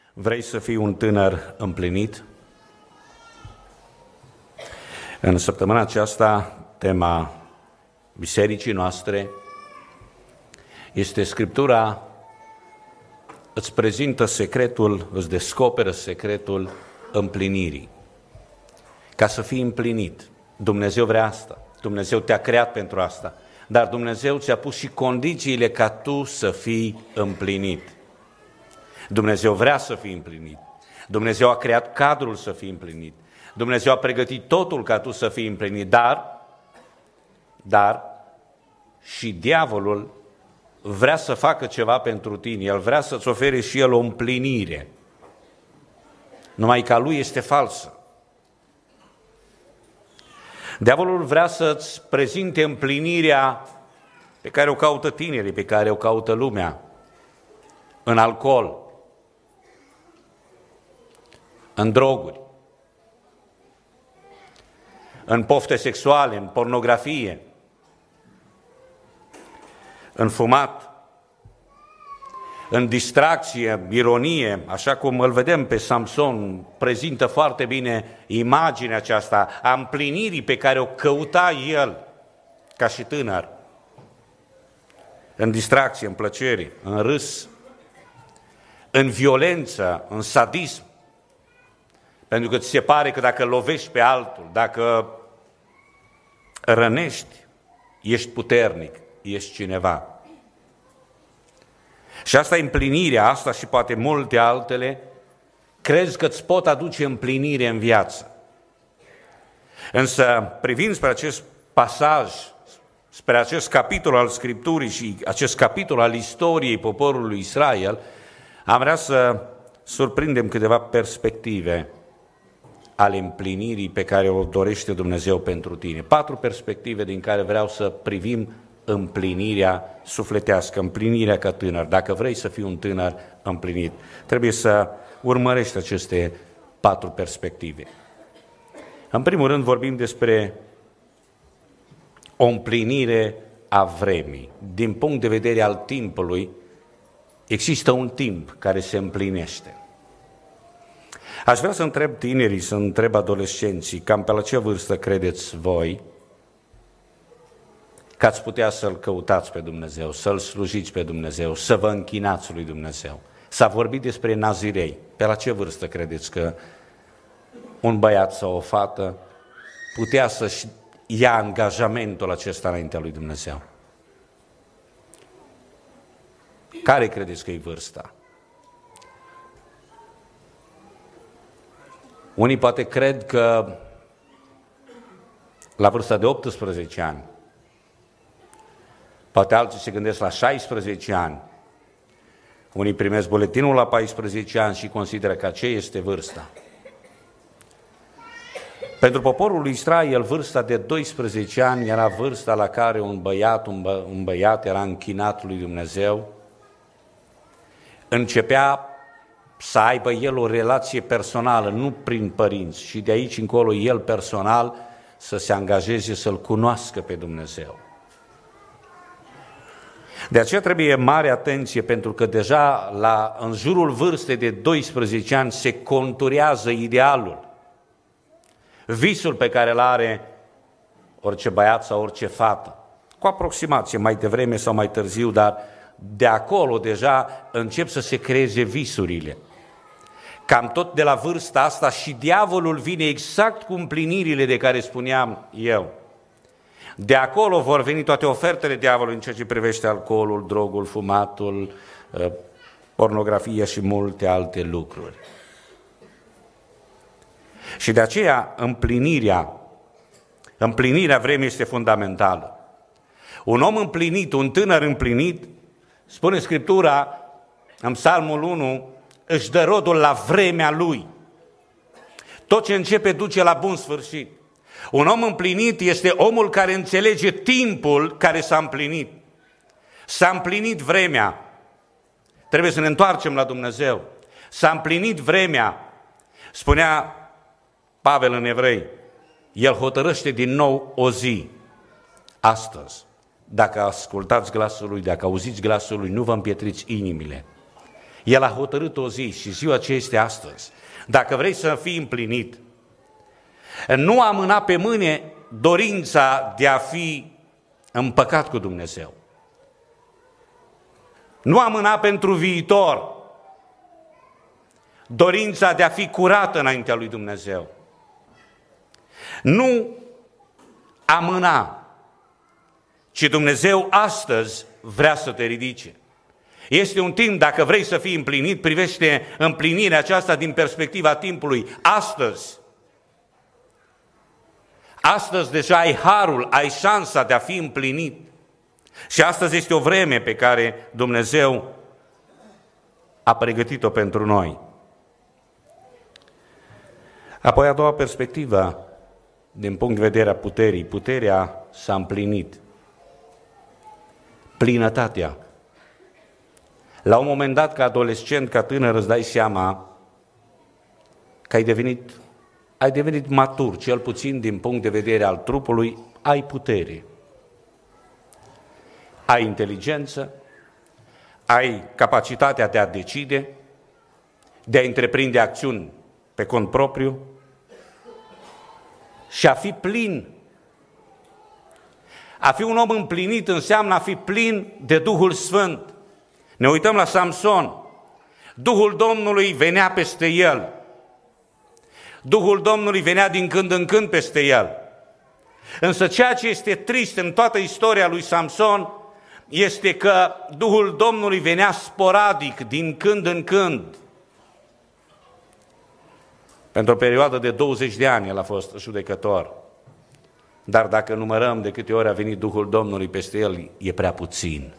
Vrei să fii un tânăr împlinit? În săptămâna aceasta, tema bisericii noastre este Scriptura îți prezintă secretul, îți descoperă secretul împlinirii. Ca să fii împlinit, Dumnezeu vrea asta, Dumnezeu te-a creat pentru asta, dar Dumnezeu ți-a pus și condițiile ca tu să fii împlinit. Dumnezeu vrea să fii împlinit, Dumnezeu a creat cadrul să fii împlinit, Dumnezeu a pregătit totul ca tu să fii împlinit, dar și diavolul vrea să facă ceva pentru tine, el vrea să-ți ofere și el o împlinire, numai că a lui este falsă. Diavolul vrea să-ți prezinte împlinirea pe care o caută tinerii, pe care o caută lumea, în alcool, în droguri, în pofte sexuale, în pornografie, în fumat, în distracție, ironie, așa cum îl vedem pe Samson, prezintă foarte bine imaginea aceasta a împlinirii pe care o căuta el ca și tânăr, în distracție, în plăcere, în râs, în violență, în sadism, pentru că ți se pare că dacă lovești pe altul, dacă rănești, ești puternic, ești cineva. Și asta e împlinirea, asta și poate multe altele, crezi că îți pot aduce împlinire în viață. Însă, privind spre acest pasaj, spre acest capitol al Scripturii și acest capitol al istoriei poporului Israel, am vrea să surprindem câteva perspective ale împlinirii pe care o dorește Dumnezeu pentru tine. 4 perspective din care vreau să privim împlinirea sufletească, împlinirea ca tânăr. Dacă vrei să fii un tânăr împlinit, trebuie să urmărești aceste 4 perspective. În primul rând vorbim despre o împlinire a vremii. Din punct de vedere al timpului, există un timp care se împlinește. Aș vrea să întreb tinerii, să întreb adolescenții, cam pe la ce vârstă credeți voi că ați putea să-L căutați pe Dumnezeu, să-L slujiți pe Dumnezeu, să vă închinați lui Dumnezeu. S-a vorbit despre nazirei. Pe la ce vârstă credeți că un băiat sau o fată putea să-și ia angajamentul acesta înaintea lui Dumnezeu? Care credeți că e vârsta? Unii poate cred că la vârsta de 18 ani, poate alții se gândesc la 16 ani, unii primesc buletinul la 14 ani și consideră că aceea este vârsta. Pentru poporul lui Israel, vârsta de 12 ani era vârsta la care un băiat era închinat lui Dumnezeu, începea să aibă el o relație personală, nu prin părinți, și de aici încolo el personal să se angajeze să-L cunoască pe Dumnezeu. De aceea trebuie mare atenție, pentru că deja în jurul vârstei de 12 ani se conturează idealul, visul pe care îl are orice băiat sau orice fată, cu aproximație mai devreme sau mai târziu, dar de acolo deja încep să se creeze visurile. Cam tot de la vârsta asta și diavolul vine exact cu împlinirile de care spuneam eu. De acolo vor veni toate ofertele diavolului în ceea ce privește alcoolul, drogul, fumatul, pornografia și multe alte lucruri. Și de aceea împlinirea vremii este fundamentală. Un om împlinit, un tânăr împlinit, spune Scriptura în Psalmul 1, își dă rodul la vremea lui. Tot ce începe duce la bun sfârșit. Un om împlinit este omul care înțelege timpul care s-a împlinit. S-a împlinit vremea. Trebuie să ne întoarcem la Dumnezeu. S-a împlinit vremea. Spunea Pavel în Evrei, el hotărăște din nou o zi, astăzi. Dacă ascultați glasul lui, dacă auziți glasul lui, nu vă împietriți inimile. El a hotărât o zi și ziua ce este astăzi. Dacă vrei să fii împlinit, nu amâna pe mâine dorința de a fi împăcat cu Dumnezeu. Nu amâna pentru viitor dorința de a fi curată înaintea lui Dumnezeu. Nu amâna, ci Dumnezeu astăzi vrea să te ridice. Este un timp, dacă vrei să fii împlinit, privește împlinirea aceasta din perspectiva timpului. Astăzi. Astăzi deja ai harul, ai șansa de a fi împlinit. Și astăzi este o vreme pe care Dumnezeu a pregătit-o pentru noi. Apoi a doua perspectivă, din punct de vedere a puterii. Puterea s-a împlinit. Plinătatea. La un moment dat, ca adolescent, ca tânăr, îți dai seama că ai devenit matur, cel puțin din punct de vedere al trupului, ai putere. Ai inteligență, ai capacitatea de a decide, de a întreprinde acțiuni pe cont propriu și a fi plin. A fi un om împlinit înseamnă a fi plin de Duhul Sfânt. Ne uităm la Samson. Duhul Domnului venea peste el. Duhul Domnului venea din când în când peste el. Însă ceea ce este trist în toată istoria lui Samson este că Duhul Domnului venea sporadic, din când în când. Pentru o perioadă de 20 de ani el a fost judecător. Dar dacă numărăm de câte ori a venit Duhul Domnului peste el, e prea puțin.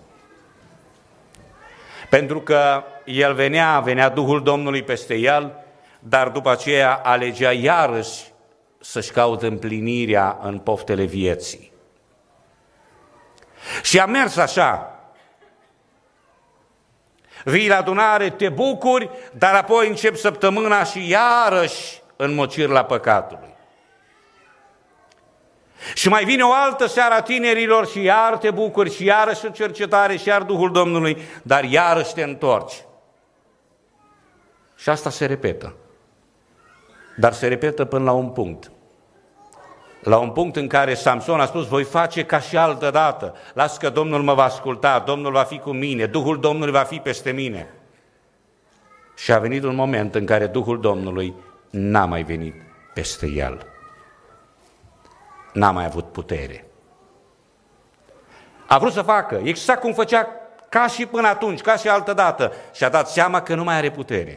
Pentru că el venea Duhul Domnului peste el, dar după aceea alegea iarăși să-și caute împlinirea în poftele vieții. Și a mers așa. Vii la adunare, te bucuri, dar apoi începi săptămâna și iarăși înmociri la păcatului. Și mai vine o altă seară a tinerilor și iar te bucuri și iarăși o cercetare și iar Duhul Domnului, dar iarăși te întorci. Și asta se repetă. Dar se repetă până la un punct. La un punct în care Samson a spus, voi face ca și altă dată. Las că Domnul mă va asculta, Domnul va fi cu mine, Duhul Domnului va fi peste mine. Și a venit un moment în care Duhul Domnului n-a mai venit peste el. N-a mai avut putere. A vrut să facă exact cum făcea ca și până atunci, ca și altă dată. Și a dat seama că nu mai are putere.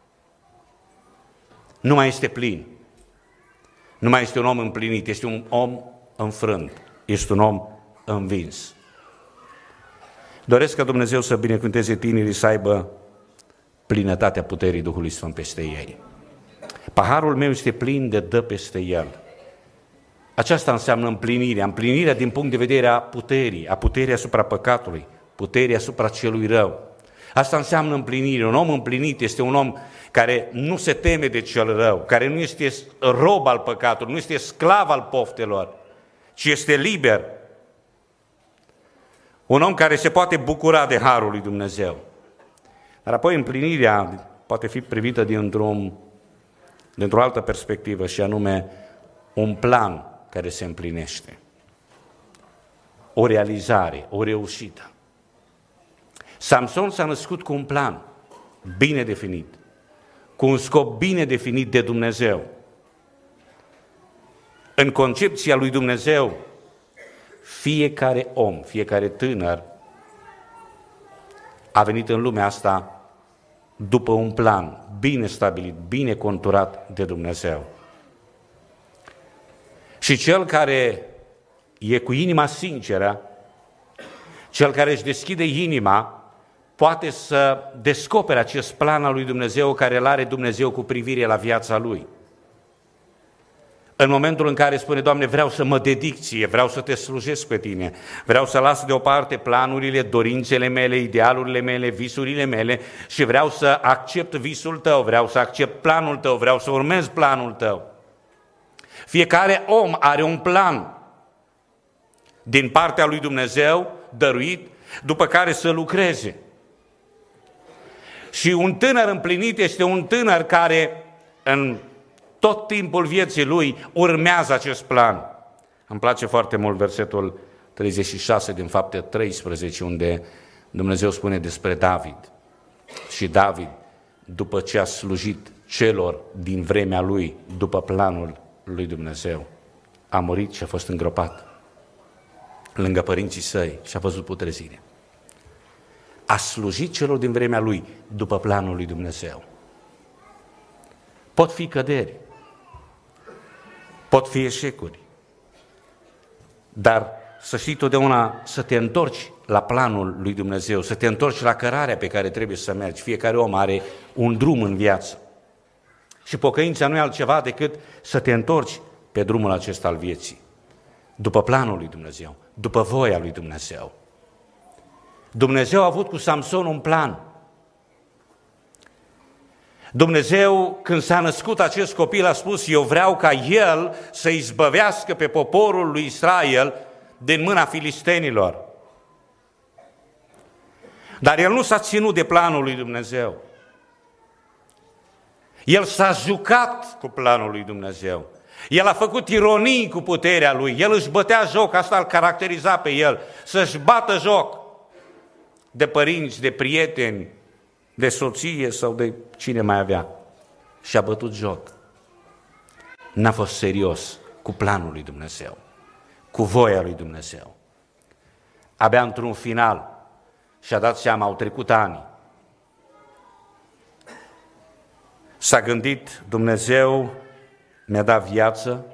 Nu mai este plin. Nu mai este un om împlinit, este un om înfrânt, este un om învins. Doresc ca Dumnezeu să binecuvânteze tinerii să aibă plinătatea puterii Duhului Sfânt peste ei. Paharul meu este plin de dă peste el. Aceasta înseamnă împlinirea din punct de vedere a puterii asupra păcatului, puterii asupra celui rău. Asta înseamnă împlinire. Un om împlinit este un om care nu se teme de cel rău, care nu este rob al păcatului, nu este sclav al poftelor, ci este liber. Un om care se poate bucura de harul lui Dumnezeu. Dar apoi împlinirea poate fi privită dintr-o altă perspectivă, și anume un plan care se împlinește. O realizare, o reușită. Samson s-a născut cu un plan bine definit, cu un scop bine definit de Dumnezeu. În concepția lui Dumnezeu, fiecare om, fiecare tânăr a venit în lumea asta după un plan bine stabilit, bine conturat de Dumnezeu. Și cel care e cu inima sinceră, cel care își deschide inima, poate să descopere acest plan al lui Dumnezeu care îl are Dumnezeu cu privire la viața lui. În momentul în care spune, Doamne, vreau să mă dedic ție, vreau să te slujesc pe tine, vreau să las deoparte planurile, dorințele mele, idealurile mele, visurile mele și vreau să accept visul tău, vreau să accept planul tău, vreau să urmez planul tău. Fiecare om are un plan din partea lui Dumnezeu, dăruit, după care să lucreze. Și un tânăr împlinit este un tânăr care în tot timpul vieții lui urmează acest plan. Îmi place foarte mult versetul 36 din Fapte 13, unde Dumnezeu spune despre David. Și David, după ce a slujit celor din vremea lui, după planul lui Dumnezeu, a murit și a fost îngropat lângă părinții săi și a văzut putrezirea. A slujit celor din vremea lui, după planul lui Dumnezeu. Pot fi căderi, pot fi eșecuri, dar să știi totdeauna să te întorci la planul lui Dumnezeu, să te întorci la cărarea pe care trebuie să mergi. Fiecare om are un drum în viață. Și pocăința nu e altceva decât să te întorci pe drumul acesta al vieții, după planul lui Dumnezeu, după voia lui Dumnezeu. Dumnezeu a avut cu Samson un plan. Dumnezeu, când s-a născut acest copil, a spus: eu vreau ca el să izbăvească pe poporul lui Israel din mâna filistenilor. Dar el nu s-a ținut de planul lui Dumnezeu. El s-a jucat cu planul lui Dumnezeu. El a făcut ironii cu puterea lui. El își bătea joc, asta îl caracteriza pe el, să-și bată joc de părinți, de prieteni, de soție sau de cine mai avea. Și a bătut joc. N-a fost serios cu planul lui Dumnezeu, cu voia lui Dumnezeu. Abia într-un final și-a dat seama, au trecut ani. S-a gândit: Dumnezeu mi-a dat viață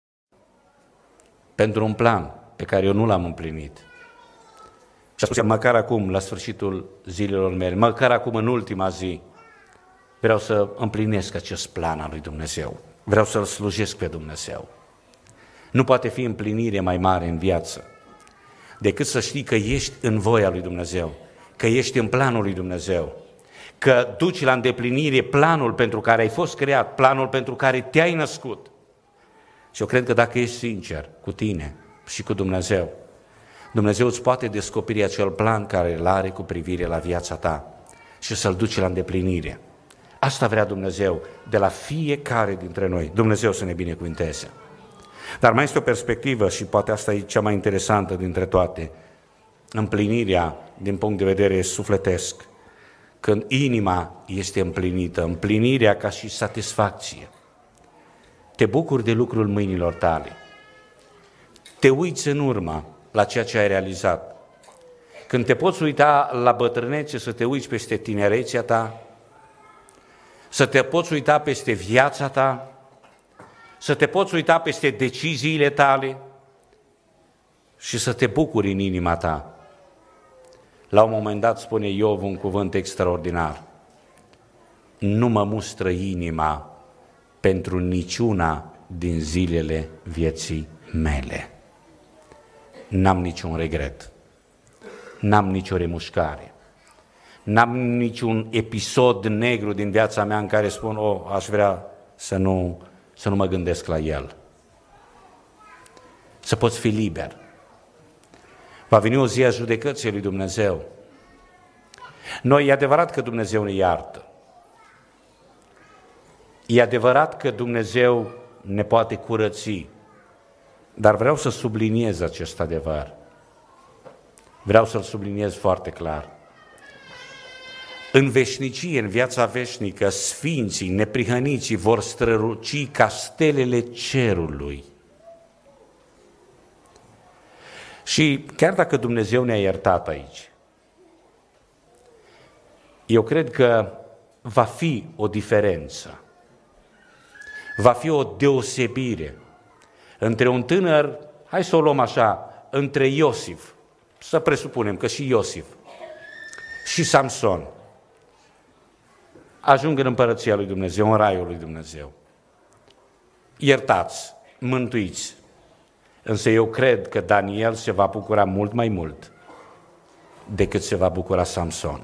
pentru un plan pe care eu nu l-am împlinit. Și a spus: măcar acum, la sfârșitul zilelor mele, măcar acum în ultima zi, vreau să împlinesc acest plan al lui Dumnezeu. Vreau să-L slujesc pe Dumnezeu. Nu poate fi împlinire mai mare în viață decât să știi că ești în voia lui Dumnezeu, că ești în planul lui Dumnezeu, că duci la îndeplinire planul pentru care ai fost creat, planul pentru care te-ai născut. Și eu cred că dacă ești sincer cu tine și cu Dumnezeu, Dumnezeu îți poate descoperi acel plan care îl are cu privire la viața ta și să-l duci la îndeplinire. Asta vrea Dumnezeu de la fiecare dintre noi. Dumnezeu să ne binecuvânteze. Dar mai este o perspectivă și poate asta e cea mai interesantă dintre toate. Împlinirea din punct de vedere sufletesc. Când inima este împlinită, împlinirea ca și satisfacție. Te bucuri de lucrul mâinilor tale. Te uiți în urmă la ceea ce ai realizat. Când te poți uita la bătrânețe, să te uiți peste tinerețea ta, să te poți uita peste viața ta, să te poți uita peste deciziile tale și să te bucuri în inima ta. La un moment dat spune Iov un cuvânt extraordinar: nu mă mustră inima pentru niciuna din zilele vieții mele. N-am niciun regret, n-am nicio remușcare, n-am niciun episod negru din viața mea în care spun: aș vrea să nu mă gândesc la el. Să poți fi liber. Va veni o zi a judecății lui Dumnezeu. Noi, e adevărat că Dumnezeu ne iartă. E adevărat că Dumnezeu ne poate curăți. Dar vreau să subliniez acest adevăr. Vreau să-l subliniez foarte clar. În veșnicie, în viața veșnică, sfinții, neprihăniții vor străluci ca stelele cerului. Și chiar dacă Dumnezeu ne-a iertat aici, eu cred că va fi o diferență, va fi o deosebire între un tânăr, hai să o luăm așa, între Iosif, să presupunem că și Iosif și Samson ajung în împărăția lui Dumnezeu, în raiul lui Dumnezeu. Iertați, mântuiți. Însă eu cred că Daniel se va bucura mult mai mult decât se va bucura Samson.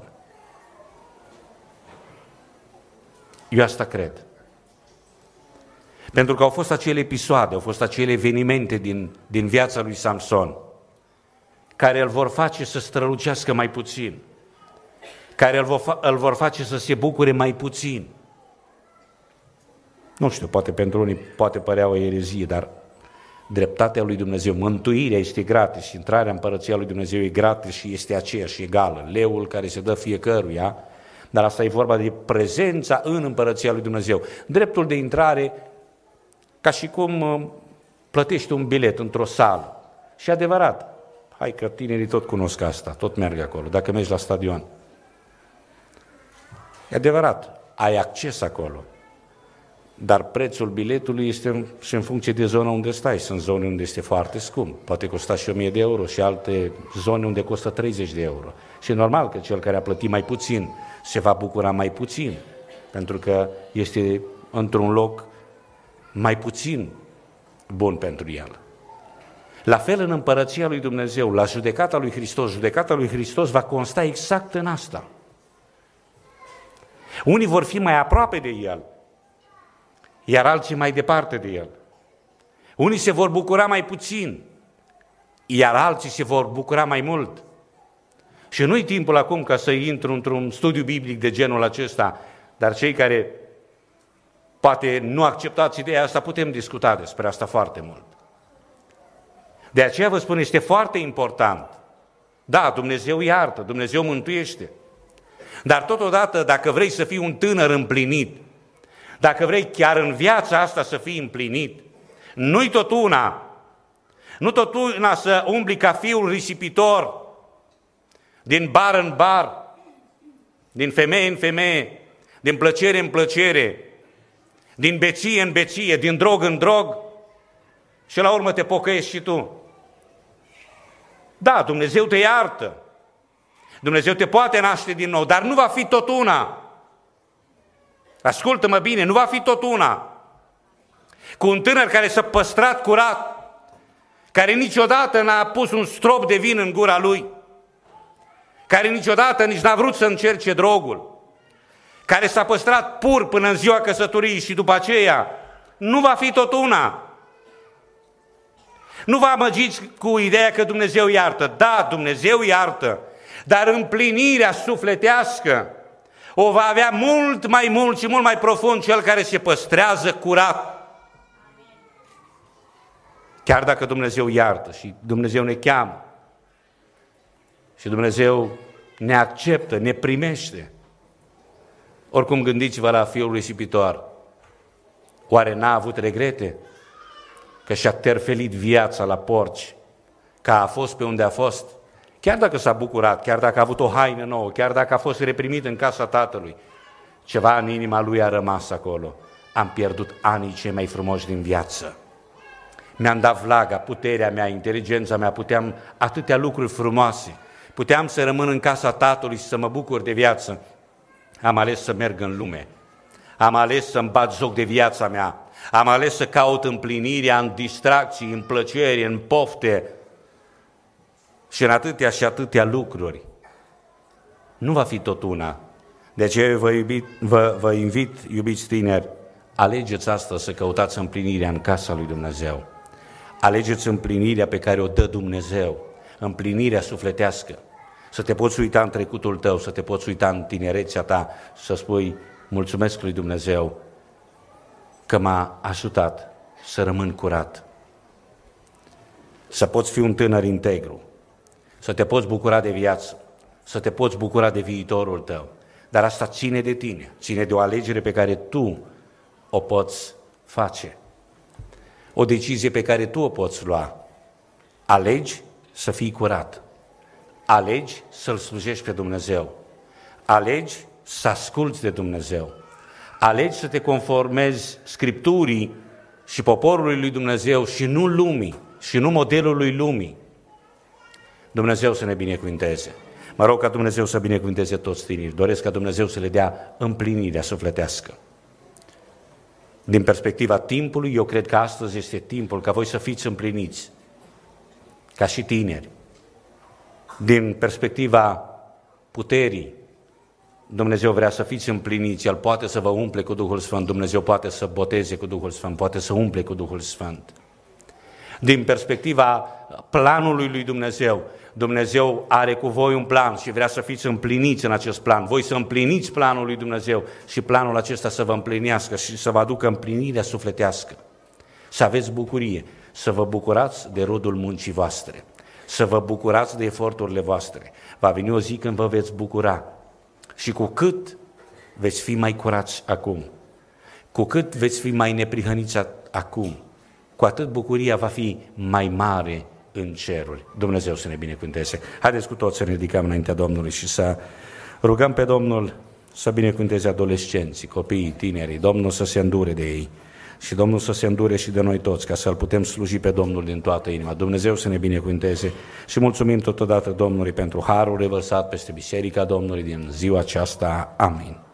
Eu asta cred. Pentru că au fost acele episoade, au fost acele evenimente din viața lui Samson care îl vor face să strălucească mai puțin, care îl vor face să se bucure mai puțin. Nu știu, poate pentru unii poate părea o erezie, dar dreptatea lui Dumnezeu, mântuirea este gratis și intrarea în împărăția lui Dumnezeu e gratis și este aceeași, egală. Leul care se dă fiecăruia, dar asta e vorba de prezența în împărăția lui Dumnezeu. Dreptul de intrare, ca și cum plătești un bilet într-o sală. Și adevărat, hai că tinerii tot cunosc asta, tot merg acolo, dacă mergi la stadion. E adevărat, ai acces acolo. Dar prețul biletului este și în funcție de zona unde stai. Sunt zone unde este foarte scump, poate costa și 1000 de euro și alte zone unde costă 30 de euro. Și e normal că cel care a plătit mai puțin se va bucura mai puțin, pentru că este într-un loc mai puțin bun pentru el. La fel în împărăția lui Dumnezeu, la judecata lui Hristos va consta exact în asta. Unii vor fi mai aproape de El, iar alții mai departe de El. Unii se vor bucura mai puțin, iar alții se vor bucura mai mult. Și nu-i timpul acum ca să intru într-un studiu biblic de genul acesta, dar cei care poate nu acceptați ideea asta, putem discuta despre asta foarte mult. De aceea vă spun, este foarte important. Da, Dumnezeu iartă, Dumnezeu mântuiește. Dar totodată, dacă vrei să fii un tânăr împlinit, dacă vrei chiar în viața asta să fii împlinit, nu-i tot una să umbli ca fiul risipitor, din bar în bar, din femeie în femeie, din plăcere în plăcere, din beție în beție, din drog în drog și la urmă te pocăiești și tu. Da, Dumnezeu te iartă, Dumnezeu te poate naște din nou, dar nu va fi tot una. Ascultă-mă bine, nu va fi tot una. Cu un tânăr care s-a păstrat curat, care niciodată n-a pus un strop de vin în gura lui, care niciodată nici n-a vrut să încerce drogul, care s-a păstrat pur până în ziua căsătoriei și după aceea, nu va fi tot una. Nu vă amăgiți cu ideea că Dumnezeu iartă. Da, Dumnezeu iartă, dar împlinirea sufletească o va avea mult mai mult și mult mai profund cel care se păstrează curat. Chiar dacă Dumnezeu iartă și Dumnezeu ne cheamă și Dumnezeu ne acceptă, ne primește. Oricum gândiți-vă la fiul risipitor. Oare n-a avut regrete? Că și-a terfelit viața la porci, că a fost pe unde a fost? Chiar dacă s-a bucurat, chiar dacă a avut o haină nouă, chiar dacă a fost reprimit în casa tatălui, ceva în inima lui a rămas acolo. Am pierdut anii cei mai frumoși din viață. Mi-am dat vlaga, puterea mea, inteligența mea, puteam atâtea lucruri frumoase. Puteam să rămân în casa tatălui și să mă bucur de viață. Am ales să merg în lume. Am ales să-mi bat joc de viața mea. Am ales să caut împlinirea în distracții, în plăceri, în pofte și în atâtea și atâtea lucruri. Nu va fi tot una. De aceea vă invit, iubiți tineri, alegeți astăzi să căutați împlinirea în casa lui Dumnezeu. Alegeți împlinirea pe care o dă Dumnezeu, împlinirea sufletească. Să te poți uita în trecutul tău, să te poți uita în tinerețea ta, să spui, mulțumesc lui Dumnezeu că m-a ajutat să rămân curat. Să poți fi un tânăr integru, să te poți bucura de viață, să te poți bucura de viitorul tău. Dar asta ține de tine, ține de o alegere pe care tu o poți face. O decizie pe care tu o poți lua. Alegi să fii curat. Alegi să-L slujești pe Dumnezeu. Alegi să asculți de Dumnezeu. Alegi să te conformezi Scripturii și poporului lui Dumnezeu și nu lumii, și nu modelului lumii. Dumnezeu să ne binecuvinteze. Mă rog ca Dumnezeu să binecuvinteze toți tinerii. Doresc ca Dumnezeu să le dea împlinirea sufletească. Din perspectiva timpului, eu cred că astăzi este timpul ca voi să fiți împliniți, ca și tineri. Din perspectiva puterii, Dumnezeu vrea să fiți împliniți, El poate să vă umple cu Duhul Sfânt, Dumnezeu poate să boteze cu Duhul Sfânt, poate să umple cu Duhul Sfânt. Din perspectiva planului lui Dumnezeu, Dumnezeu are cu voi un plan și vrea să fiți împliniți în acest plan. Voi să împliniți planul lui Dumnezeu și planul acesta să vă împlinească și să vă aducă împlinirea sufletească. Să aveți bucurie, să vă bucurați de rodul muncii voastre, să vă bucurați de eforturile voastre. Va veni o zi când vă veți bucura și cu cât veți fi mai curați acum, cu cât veți fi mai neprihăniți acum, cu atât bucuria va fi mai mare în ceruri. Dumnezeu să ne binecuvânteze. Haideți cu toți să ne ridicăm înaintea Domnului și să rugăm pe Domnul să binecuvânteze adolescenții, copiii, tinerii, Domnul să se îndure de ei și Domnul să se îndure și de noi toți, ca să-L putem sluji pe Domnul din toată inima. Dumnezeu să ne binecuvânteze și mulțumim totodată Domnului pentru harul revărsat peste Biserica Domnului din ziua aceasta. Amin.